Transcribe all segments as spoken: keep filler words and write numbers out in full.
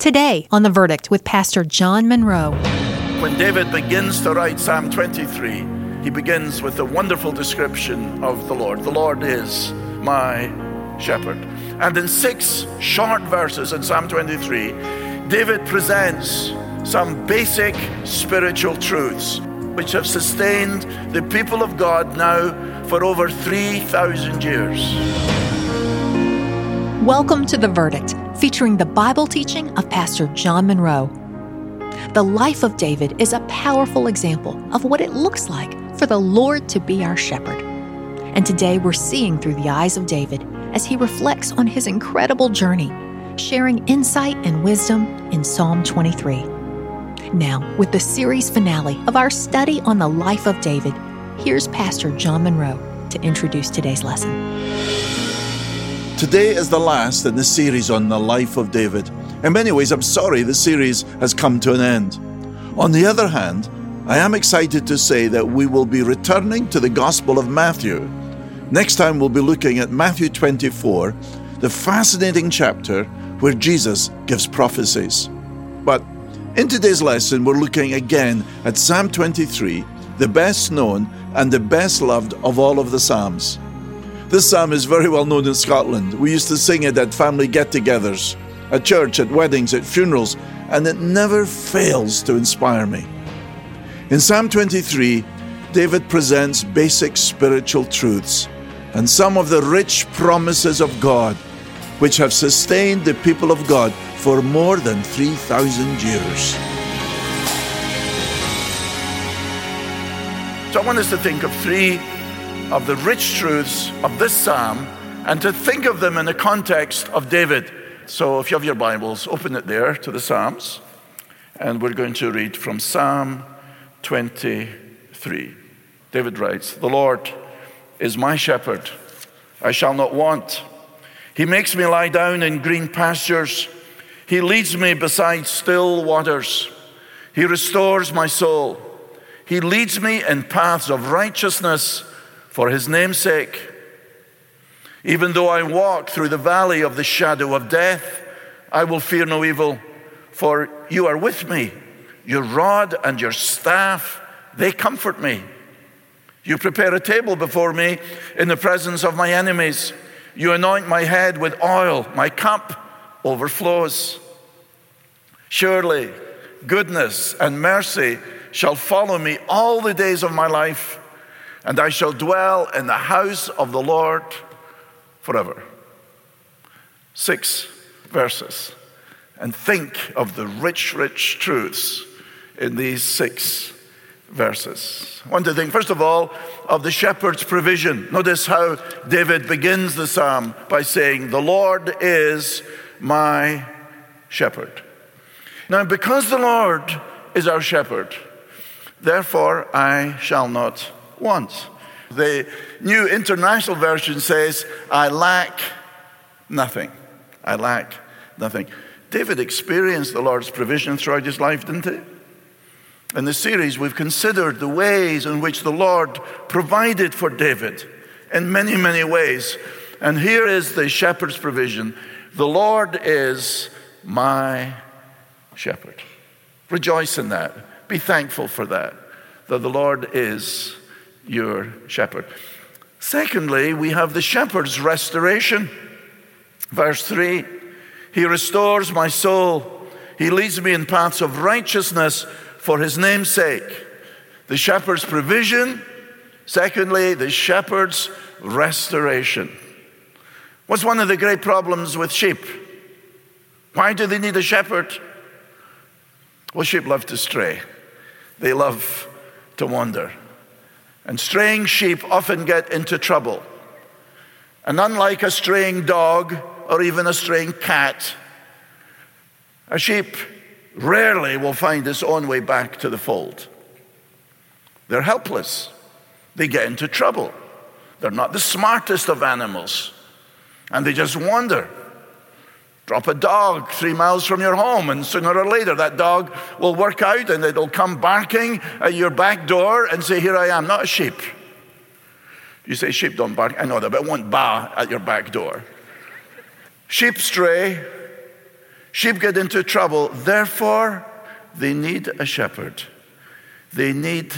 Today on The Verdict with Pastor John Monroe. When David begins to write Psalm twenty-three, he begins with a wonderful description of the Lord. The Lord is my shepherd. And in six short verses in Psalm twenty-three, David presents some basic spiritual truths which have sustained the people of God now for over three thousand years. Welcome to The Verdict, featuring the Bible teaching of Pastor John Monroe. The life of David is a powerful example of what it looks like for the Lord to be our shepherd. And today we're seeing through the eyes of David as he reflects on his incredible journey, sharing insight and wisdom in Psalm twenty-three. Now, with the series finale of our study on the life of David, here's Pastor John Monroe to introduce today's lesson. Today is the last in the series on the life of David. In many ways, I'm sorry the series has come to an end. On the other hand, I am excited to say that we will be returning to the Gospel of Matthew. Next time we'll be looking at Matthew twenty-four, the fascinating chapter where Jesus gives prophecies. But in today's lesson, we're looking again at Psalm twenty-three, the best known and the best loved of all of the Psalms. This psalm is very well known in Scotland. We used to sing it at family get-togethers, at church, at weddings, at funerals, and it never fails to inspire me. In Psalm twenty-three, David presents basic spiritual truths and some of the rich promises of God, which have sustained the people of God for more than three thousand years. So I want us to think of three of the rich truths of this psalm and to think of them in the context of David. So if you have your Bibles, open it there to the Psalms, and we're going to read from Psalm twenty-three. David writes, "The Lord is my shepherd, I shall not want. He makes me lie down in green pastures. He leads me beside still waters. He restores my soul. He leads me in paths of righteousness for his name's sake. Even though I walk through the valley of the shadow of death, I will fear no evil, for you are with me. Your rod and your staff, they comfort me. You prepare a table before me in the presence of my enemies. You anoint my head with oil. My cup overflows. Surely goodness and mercy shall follow me all the days of my life, and I shall dwell in the house of the Lord forever." Six verses. And think of the rich, rich truths in these six verses. I want to think, first of all, of the shepherd's provision. Notice how David begins the psalm by saying, "The Lord is my shepherd." Now, because the Lord is our shepherd, therefore I shall not want. The New International Version says, "I lack nothing." I lack nothing. David experienced the Lord's provision throughout his life, didn't he? In the series, we've considered the ways in which the Lord provided for David in many, many ways. And here is the shepherd's provision. "The Lord is my shepherd." Rejoice in that. Be thankful for that, that the Lord is your shepherd. Secondly, we have the shepherd's restoration. Verse three, "He restores my soul. He leads me in paths of righteousness for his name's sake." The shepherd's provision. Secondly, the shepherd's restoration. What's one of the great problems with sheep? Why do they need a shepherd? Well, sheep love to stray. They love to wander. And straying sheep often get into trouble. And unlike a straying dog or even a straying cat, a sheep rarely will find its own way back to the fold. They're helpless. They get into trouble. They're not the smartest of animals. And they just wander. Drop a dog three miles from your home, and sooner or later that dog will work out and it'll come barking at your back door and say, "Here I am." Not a sheep. You say sheep don't bark. I know that, but it won't baa at your back door. Sheep stray. Sheep get into trouble. Therefore, they need a shepherd. They need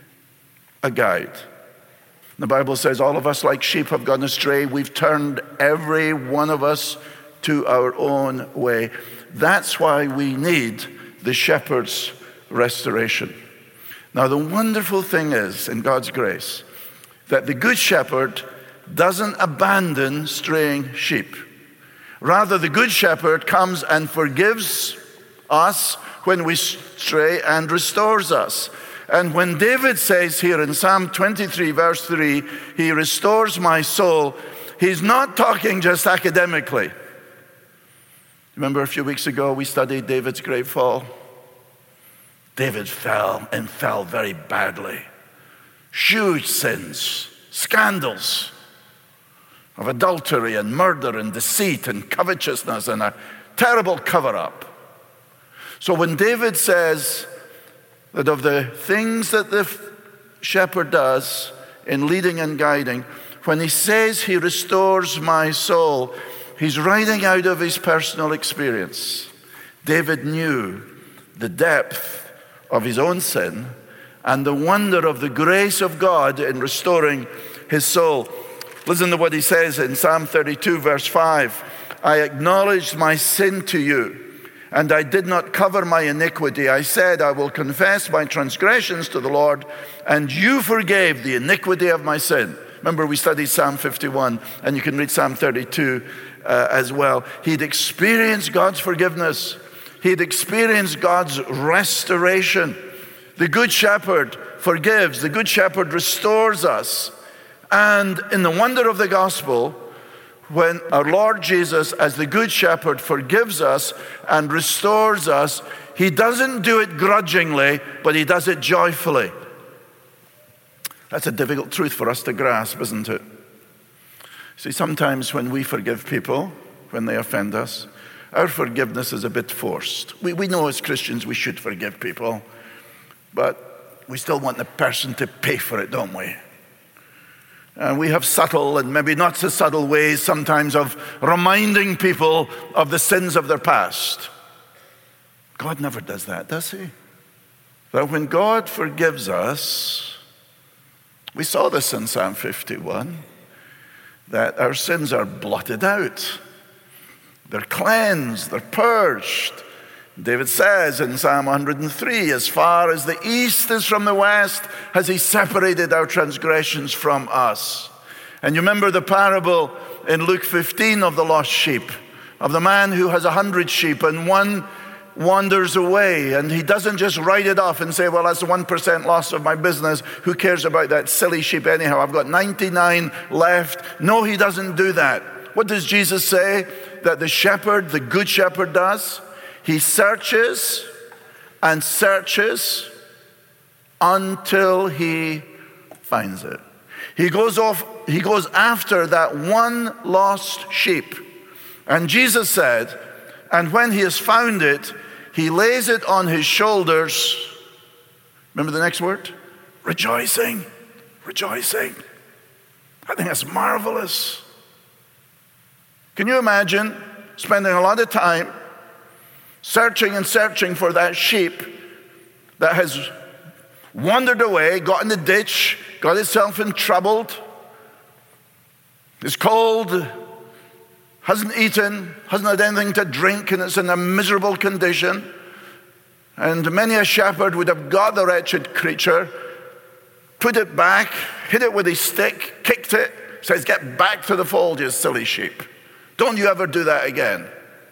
a guide. The Bible says all of us like sheep have gone astray. We've turned every one of us to our own way. That's why we need the shepherd's restoration. Now, the wonderful thing is, in God's grace, that the good shepherd doesn't abandon straying sheep. Rather, the good shepherd comes and forgives us when we stray and restores us. And when David says here in Psalm twenty-three, verse three, he restores my soul, he's not talking just academically. Remember a few weeks ago we studied David's great fall? David fell and fell very badly. Huge sins, scandals of adultery and murder and deceit and covetousness and a terrible cover-up. So when David says that of the things that the shepherd does in leading and guiding, when he says he restores my soul, he's writing out of his personal experience. David knew the depth of his own sin and the wonder of the grace of God in restoring his soul. Listen to what he says in Psalm thirty-two, verse five. I acknowledged my sin to you, and I did not cover my iniquity. I said, I will confess my transgressions to the Lord, and you forgave the iniquity of my sin. Remember, we studied Psalm fifty-one, and you can read Psalm thirty-two uh, as well. He'd experienced God's forgiveness. He'd experienced God's restoration. The Good Shepherd forgives. The Good Shepherd restores us. And in the wonder of the gospel, when our Lord Jesus, as the Good Shepherd, forgives us and restores us, he doesn't do it grudgingly, but he does it joyfully. That's a difficult truth for us to grasp, isn't it? See, sometimes when we forgive people, when they offend us, our forgiveness is a bit forced. We, we know as Christians we should forgive people, but we still want the person to pay for it, don't we? And we have subtle and maybe not so subtle ways sometimes of reminding people of the sins of their past. God never does that, does he? But when God forgives us, we saw this in Psalm fifty-one, that our sins are blotted out. They're cleansed, they're purged. David says in Psalm one hundred three, as far as the east is from the west, has he separated our transgressions from us. And you remember the parable in Luke fifteen of the lost sheep, of the man who has a hundred sheep and one wanders away, and he doesn't just write it off and say, well, that's the one percent loss of my business. Who cares about that silly sheep anyhow? I've got ninety-nine left. No, he doesn't do that. What does Jesus say that the shepherd, the good shepherd, does? He searches and searches until he finds it. He goes off, he goes after that one lost sheep. And Jesus said, and when he has found it, he lays it on his shoulders. Remember the next word? Rejoicing. Rejoicing. I think that's marvelous. Can you imagine spending a lot of time searching and searching for that sheep that has wandered away, got in the ditch, got itself in trouble, is cold, hasn't eaten, hasn't had anything to drink, and it's in a miserable condition. And many a shepherd would have got the wretched creature, put it back, hit it with his stick, kicked it, says, get back to the fold, you silly sheep. Don't you ever do that again.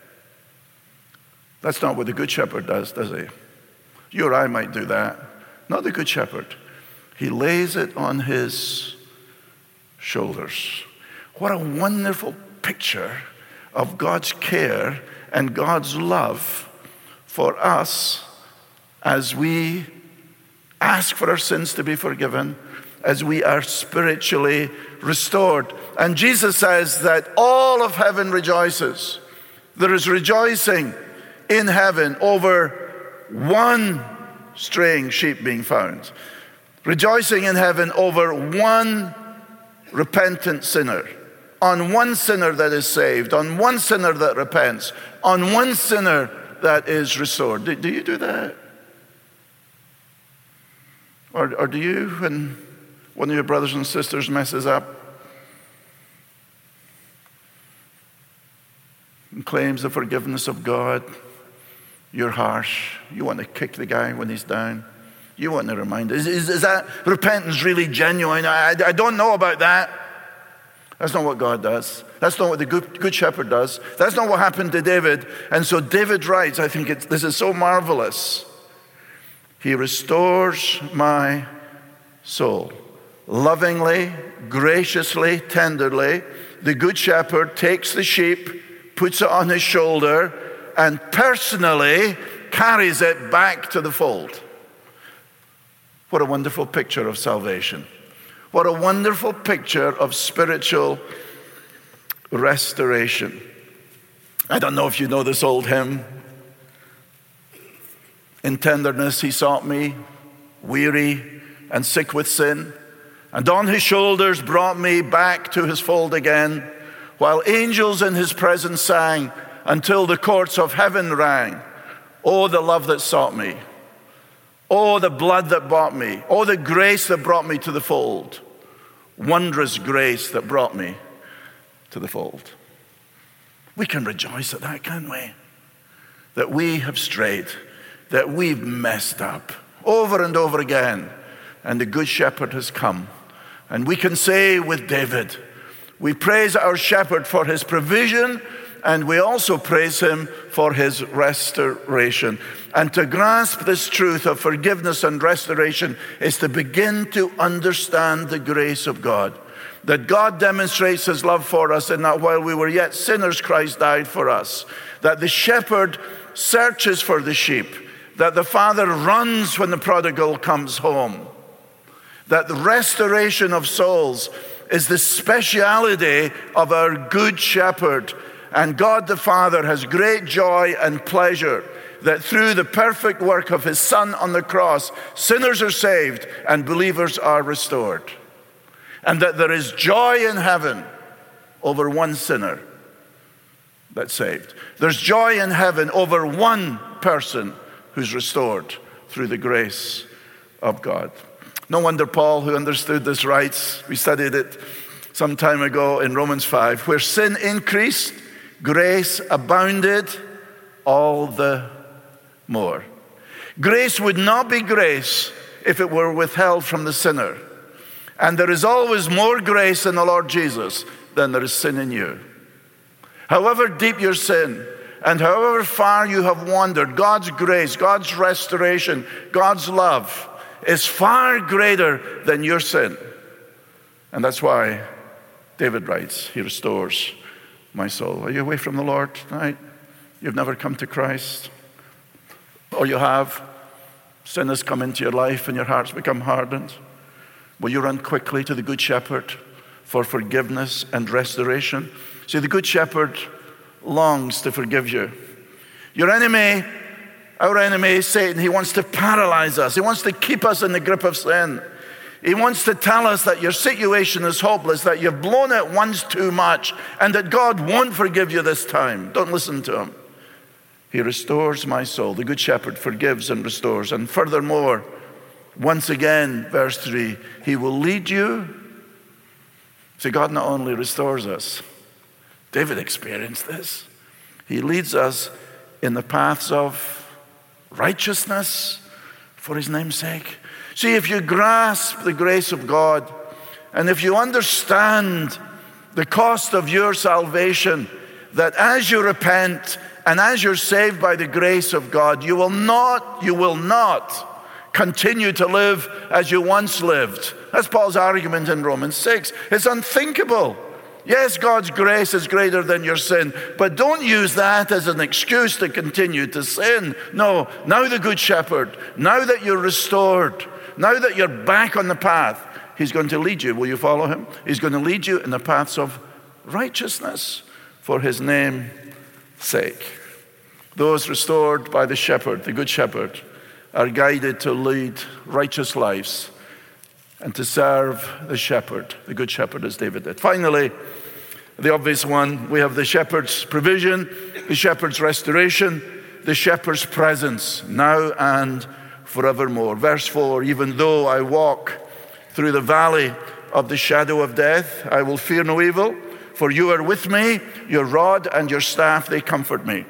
That's not what the Good Shepherd does, does he? You or I might do that. Not the Good Shepherd. He lays it on his shoulders. What a wonderful picture of God's care and God's love for us as we ask for our sins to be forgiven, as we are spiritually restored. And Jesus says that all of heaven rejoices. There is rejoicing in heaven over one straying sheep being found. Rejoicing in heaven over one repentant sinner on one sinner that is saved, on one sinner that repents, on one sinner that is restored. Do, do you do that? Or, or do you, when one of your brothers and sisters messes up and claims the forgiveness of God, you're harsh. You want to kick the guy when he's down. You want to remind him. Is, is, is that repentance really genuine? I, I don't know about that. That's not what God does. That's not what the good, good shepherd does. That's not what happened to David. And so David writes, I think it's, this is so marvelous. He restores my soul. Lovingly, graciously, tenderly, the good shepherd takes the sheep, puts it on his shoulder, and personally carries it back to the fold. What a wonderful picture of salvation. What a wonderful picture of spiritual restoration. I don't know if you know this old hymn. In tenderness he sought me, weary and sick with sin, and on his shoulders brought me back to his fold again, while angels in his presence sang, until the courts of heaven rang. Oh, the love that sought me. Oh, the blood that bought me. Oh, the grace that brought me to the fold. Wondrous grace that brought me to the fold. We can rejoice at that, can't we? That we have strayed, that we've messed up over and over again, and the good shepherd has come. And we can say with David, we praise our shepherd for his provision, and we also praise him for his restoration. And to grasp this truth of forgiveness and restoration is to begin to understand the grace of God. That God demonstrates his love for us in that while we were yet sinners, Christ died for us. That the shepherd searches for the sheep. That the father runs when the prodigal comes home. That the restoration of souls is the speciality of our good shepherd. And God the Father has great joy and pleasure that through the perfect work of his Son on the cross, sinners are saved and believers are restored. And that there is joy in heaven over one sinner that's saved. There's joy in heaven over one person who's restored through the grace of God. No wonder Paul, who understood this, writes, we studied it some time ago in Romans five, where sin increased, grace abounded all the more. Grace would not be grace if it were withheld from the sinner. And there is always more grace in the Lord Jesus than there is sin in you. However deep your sin and however far you have wandered, God's grace, God's restoration, God's love is far greater than your sin. And that's why David writes, he restores my soul. Are you away from the Lord tonight? You've never come to Christ? Or you have? Sin has come into your life and your heart's become hardened. Will you run quickly to the Good Shepherd for forgiveness and restoration? See, the Good Shepherd longs to forgive you. Your enemy, our enemy, Satan, he wants to paralyze us. He wants to keep us in the grip of sin. He wants to tell us that your situation is hopeless, that you've blown it once too much, and that God won't forgive you this time. Don't listen to him. He restores my soul. The Good Shepherd forgives and restores. And furthermore, once again, verse three, he will lead you. See, God not only restores us, David experienced this. He leads us in the paths of righteousness for his name's sake. See, if you grasp the grace of God, and if you understand the cost of your salvation, that as you repent and as you're saved by the grace of God, you will not, you will not continue to live as you once lived. That's Paul's argument in Romans six. It's unthinkable. Yes, God's grace is greater than your sin, but don't use that as an excuse to continue to sin. No, now the Good Shepherd, now that you're restored, now that you're back on the path, he's going to lead you. Will you follow him? He's going to lead you in the paths of righteousness for his name's sake. Those restored by the shepherd, the Good Shepherd, are guided to lead righteous lives and to serve the shepherd, the Good Shepherd, as David did. Finally, The obvious one, we have the shepherd's provision, the shepherd's restoration, the shepherd's presence, now and forevermore. Verse four, even though I walk through the valley of the shadow of death, I will fear no evil, for you are with me, your rod and your staff, they comfort me.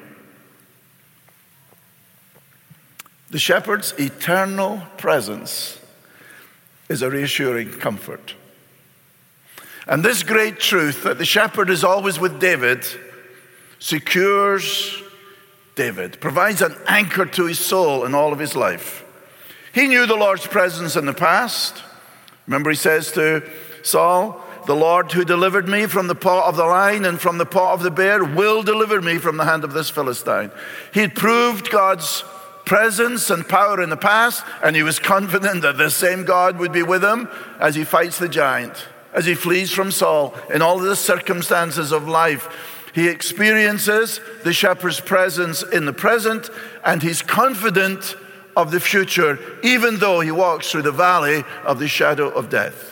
The shepherd's eternal presence is a reassuring comfort. And this great truth that the shepherd is always with David secures David, provides an anchor to his soul in all of his life. He knew the Lord's presence in the past. Remember, he says to Saul, the Lord who delivered me from the paw of the lion and from the paw of the bear will deliver me from the hand of this Philistine. He had proved God's presence and power in the past, and he was confident that this same God would be with him as he fights the giant, as he flees from Saul in all the circumstances of life. He experiences the shepherd's presence in the present, and he's confident of the future, even though he walks through the valley of the shadow of death.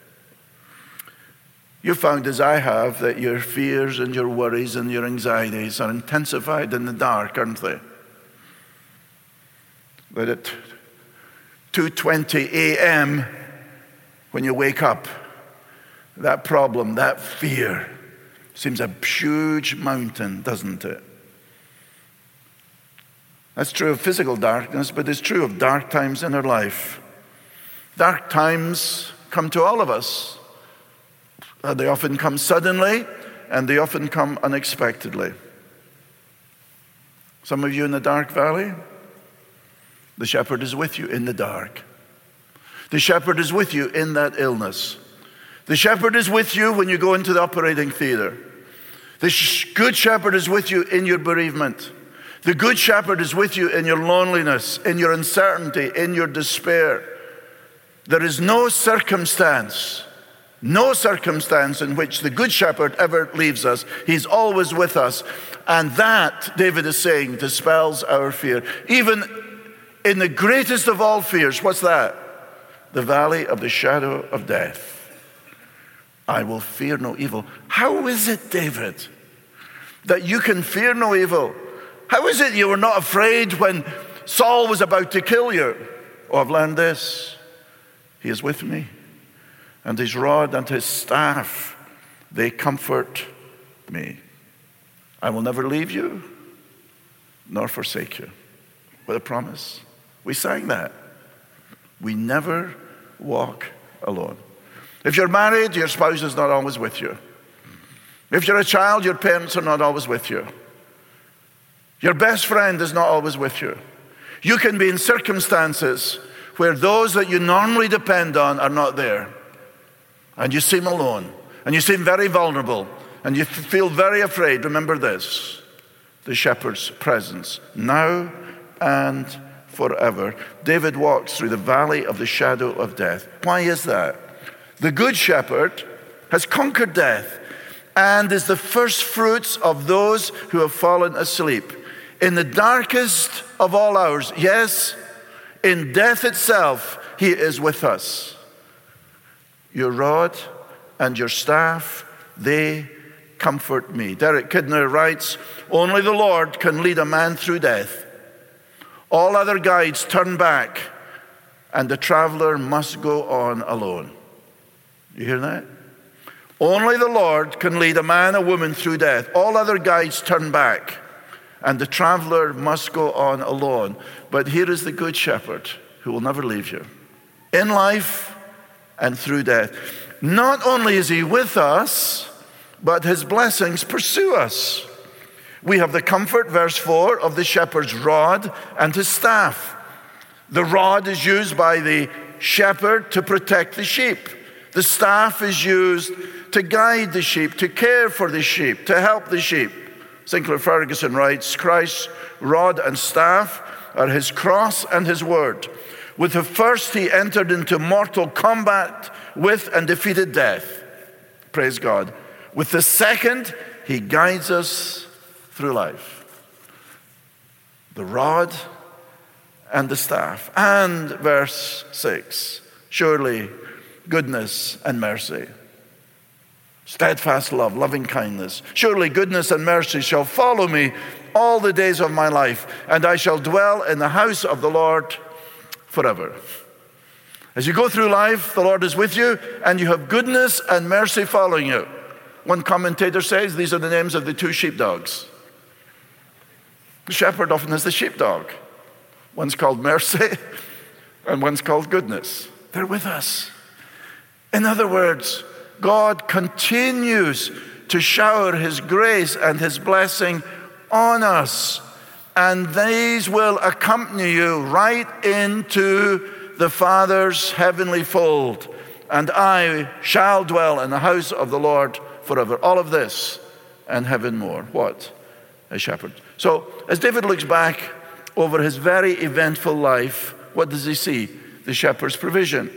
You found, as I have, that your fears and your worries and your anxieties are intensified in the dark, aren't they? That at two twenty a.m. when you wake up, that problem, that fear, seems a huge mountain, doesn't it? That's true of physical darkness, but it's true of dark times in our life. Dark times come to all of us. They often come suddenly, and they often come unexpectedly. Some of you in the dark valley, the shepherd is with you in the dark. The shepherd is with you in that illness. The shepherd is with you when you go into the operating theater. The sh- good shepherd is with you in your bereavement. The good shepherd is with you in your loneliness, in your uncertainty, in your despair. There is no circumstance, no circumstance in which the good shepherd ever leaves us. He's always with us. And that, David is saying, dispels our fear. Even in the greatest of all fears, what's that? The valley of the shadow of death. I will fear no evil. How is it, David, that you can fear no evil? How is it you were not afraid when Saul was about to kill you? Oh, I've learned this. He is with me, and his rod and his staff, they comfort me. I will never leave you, nor forsake you. What a promise. We sang that. We never walk alone. If you're married, your spouse is not always with you. If you're a child, your parents are not always with you. Your best friend is not always with you. You can be in circumstances where those that you normally depend on are not there. And you seem alone. And you seem very vulnerable. And you feel very afraid. Remember this: the shepherd's presence, now and forever. David walks through the valley of the shadow of death. Why is that? The good shepherd has conquered death and is the first fruits of those who have fallen asleep. In the darkest of all hours, yes, in death itself, he is with us. Your rod and your staff, they comfort me. Derek Kidner writes, only the Lord can lead a man through death. All other guides turn back, and the traveler must go on alone. You hear that? Only the Lord can lead a man or woman through death. All other guides turn back, and the traveler must go on alone. But here is the good shepherd who will never leave you. In life and through death. Not only is he with us, but his blessings pursue us. We have the comfort, verse four, of the shepherd's rod and his staff. The rod is used by the shepherd to protect the sheep. The staff is used to guide the sheep, to care for the sheep, to help the sheep. Sinclair Ferguson writes, Christ's rod and staff are his cross and his word. With the first, he entered into mortal combat with and defeated death. Praise God. With the second, he guides us through life. The rod and the staff. And verse six, surely goodness and mercy steadfast love, loving kindness. Surely goodness and mercy shall follow me all the days of my life, and I shall dwell in the house of the Lord forever. As you go through life, the Lord is with you, and you have goodness and mercy following you. One commentator says these are the names of the two sheepdogs. The shepherd often has the sheepdog. One's called mercy, and one's called goodness. They're with us. In other words, God continues to shower his grace and his blessing on us, and these will accompany you right into the Father's heavenly fold. And I shall dwell in the house of the Lord forever. All of this and heaven more. What? A shepherd. So as David looks back over his very eventful life, what does he see? The shepherd's provision.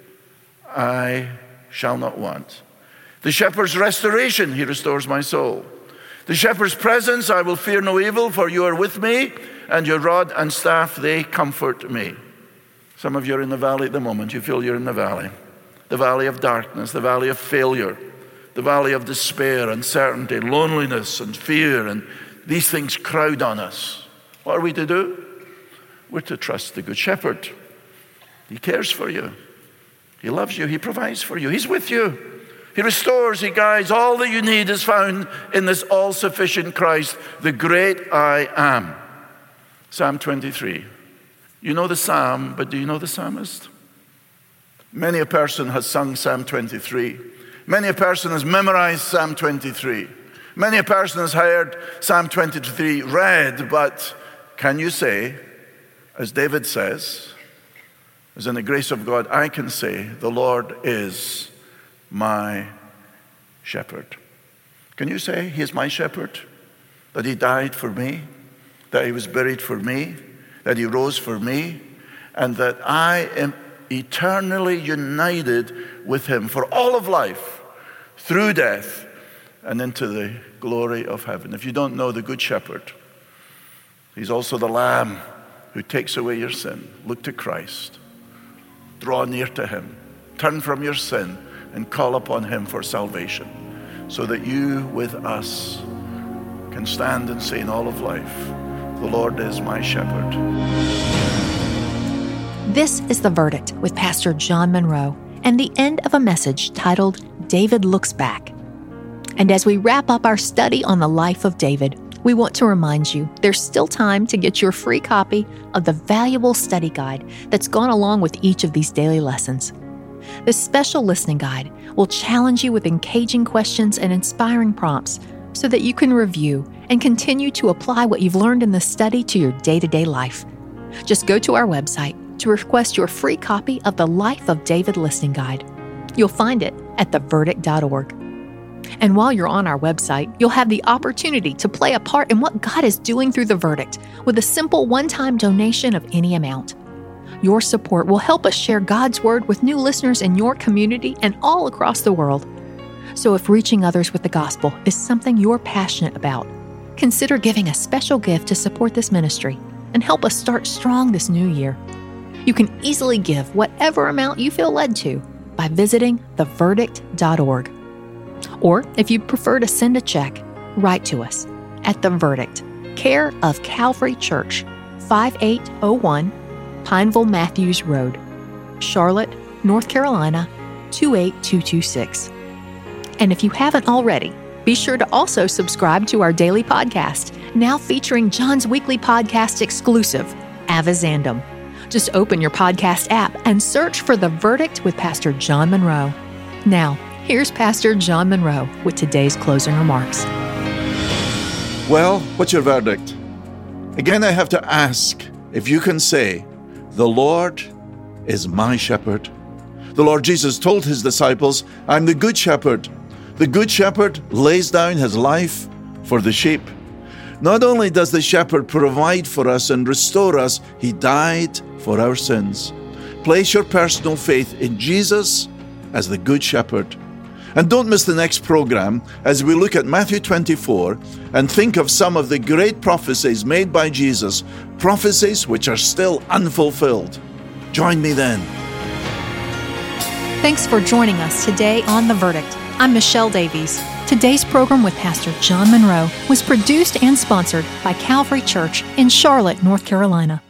I shall not want. The shepherd's restoration. He restores my soul. The shepherd's presence. I will fear no evil, for you are with me, and your rod and staff, they comfort me. Some of you are in the valley at the moment. You feel you're in the valley. The valley of darkness, the valley of failure, the valley of despair, uncertainty, loneliness, and fear, and these things crowd on us. What are we to do? We're to trust the Good Shepherd. He cares for you. He loves you. He provides for you. He's with you. He restores. He guides. All that you need is found in this all-sufficient Christ, the great I am. Psalm twenty-three. You know the psalm, but do you know the psalmist? Many a person has sung Psalm twenty-three. Many a person has memorized Psalm twenty-three. Many a person has heard Psalm twenty-three read, but can you say, as David says, as in the grace of God, I can say, the Lord is my shepherd. Can you say, he is my shepherd? That he died for me, that he was buried for me, that he rose for me, and that I am eternally united with him for all of life, through death and into the glory of heaven. If you don't know the Good Shepherd, he's also the Lamb who takes away your sin. Look to Christ. Draw near to him. Turn from your sin and call upon him for salvation, so that you with us can stand and say in all of life, the Lord is my shepherd. This is The Verdict with Pastor John Monroe, and the end of a message titled David Looks Back. And as we wrap up our study on the life of David, we want to remind you there's still time to get your free copy of the valuable study guide that's gone along with each of these daily lessons. This special listening guide will challenge you with engaging questions and inspiring prompts so that you can review and continue to apply what you've learned in the study to your day-to-day life. Just go to our website to request your free copy of the Life of David listening guide. You'll find it at the verdict dot org. And while you're on our website, you'll have the opportunity to play a part in what God is doing through The Verdict with a simple one-time donation of any amount. Your support will help us share God's Word with new listeners in your community and all across the world. So if reaching others with the gospel is something you're passionate about, consider giving a special gift to support this ministry and help us start strong this new year. You can easily give whatever amount you feel led to by visiting the verdict dot org. Or if you prefer to send a check, write to us at The Verdict, care of Calvary Church, five eight oh one Pineville Matthews Road, Charlotte, North Carolina, two eight two two six. And if you haven't already, be sure to also subscribe to our daily podcast, now featuring John's weekly podcast exclusive, Avizandum. Just open your podcast app and search for The Verdict with Pastor John Monroe. Now, here's Pastor John Monroe with today's closing remarks. Well, what's your verdict? Again, I have to ask if you can say, the Lord is my shepherd. The Lord Jesus told his disciples, I'm the good shepherd. The good shepherd lays down his life for the sheep. Not only does the shepherd provide for us and restore us, he died for our sins. Place your personal faith in Jesus as the good shepherd. And don't miss the next program as we look at Matthew twenty-four and think of some of the great prophecies made by Jesus, prophecies which are still unfulfilled. Join me then. Thanks for joining us today on The Verdict. I'm Michelle Davies. Today's program with Pastor John Monroe was produced and sponsored by Calvary Church in Charlotte, North Carolina.